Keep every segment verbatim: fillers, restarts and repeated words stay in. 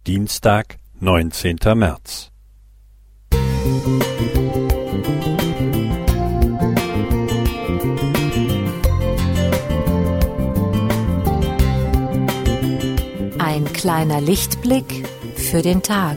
Dienstag, neunzehnter März. Ein kleiner Lichtblick für den Tag.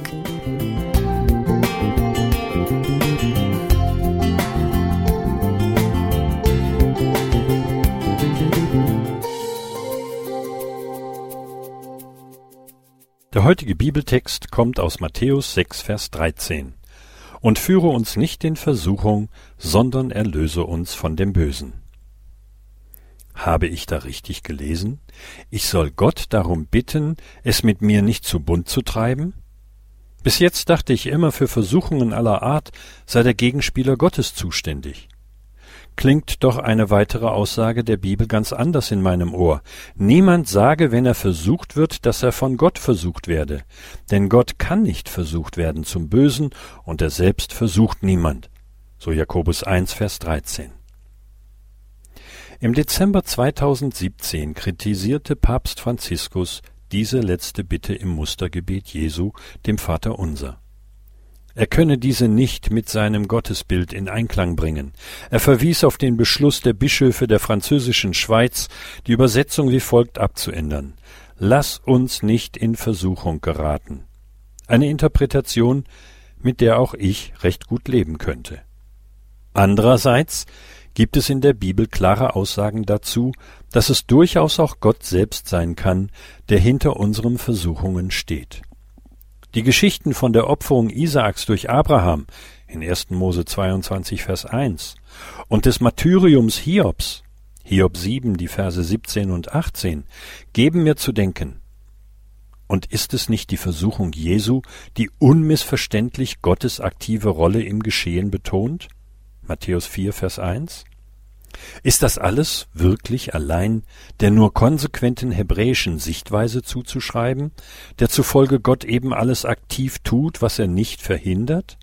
Der heutige Bibeltext kommt aus Matthäus sechs, Vers dreizehn. Und führe uns nicht in Versuchung, sondern erlöse uns von dem Bösen. Habe ich da richtig gelesen? Ich soll Gott darum bitten, es mit mir nicht zu bunt zu treiben? Bis jetzt dachte ich immer, für Versuchungen aller Art sei der Gegenspieler Gottes zuständig. Klingt doch eine weitere Aussage der Bibel ganz anders in meinem Ohr. Niemand sage, wenn er versucht wird, dass er von Gott versucht werde. Denn Gott kann nicht versucht werden zum Bösen, und er selbst versucht niemand. So Jakobus eins, Vers dreizehn. Im Dezember zweitausendsiebzehn kritisierte Papst Franziskus diese letzte Bitte im Mustergebet Jesu, dem Vaterunser. Er könne diese nicht mit seinem Gottesbild in Einklang bringen. Er verwies auf den Beschluss der Bischöfe der französischen Schweiz, die Übersetzung wie folgt abzuändern: Lass uns nicht in Versuchung geraten. Eine Interpretation, mit der auch ich recht gut leben könnte. Andererseits gibt es in der Bibel klare Aussagen dazu, dass es durchaus auch Gott selbst sein kann, der hinter unseren Versuchungen steht. Die Geschichten von der Opferung Isaaks durch Abraham in erster Mose zweiundzwanzig, Vers eins und des Martyriums Hiobs, Hiob sieben, die Verse siebzehn und achtzehn, geben mir zu denken. Und ist es nicht die Versuchung Jesu, die unmissverständlich Gottes aktive Rolle im Geschehen betont? Matthäus vier, Vers eins. Ist das alles wirklich allein der nur konsequenten hebräischen Sichtweise zuzuschreiben, der zufolge Gott eben alles aktiv tut, was er nicht verhindert?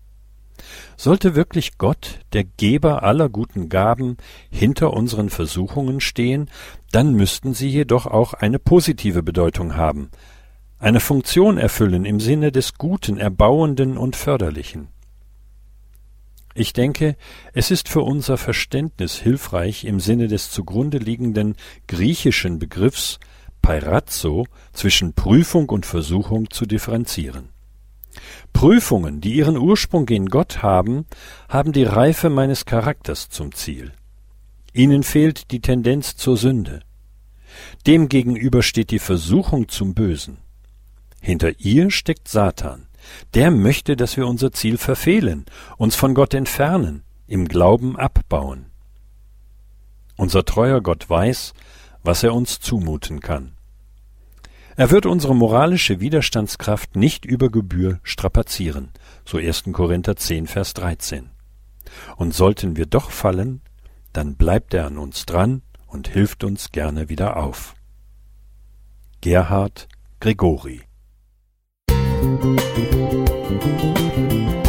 Sollte wirklich Gott, der Geber aller guten Gaben, hinter unseren Versuchungen stehen, dann müssten sie jedoch auch eine positive Bedeutung haben, eine Funktion erfüllen im Sinne des Guten, Erbauenden und Förderlichen. Ich denke, es ist für unser Verständnis hilfreich, im Sinne des zugrunde liegenden griechischen Begriffs Peirazo zwischen Prüfung und Versuchung zu differenzieren. Prüfungen, die ihren Ursprung in Gott haben, haben die Reife meines Charakters zum Ziel. Ihnen fehlt die Tendenz zur Sünde. Demgegenüber steht die Versuchung zum Bösen. Hinter ihr steckt Satan. Der möchte, dass wir unser Ziel verfehlen, uns von Gott entfernen, im Glauben abbauen. Unser treuer Gott weiß, was er uns zumuten kann. Er wird unsere moralische Widerstandskraft nicht über Gebühr strapazieren, so erster Korinther zehn, Vers dreizehn. Und sollten wir doch fallen, dann bleibt er an uns dran und hilft uns gerne wieder auf. Gerhard Gregori. Musik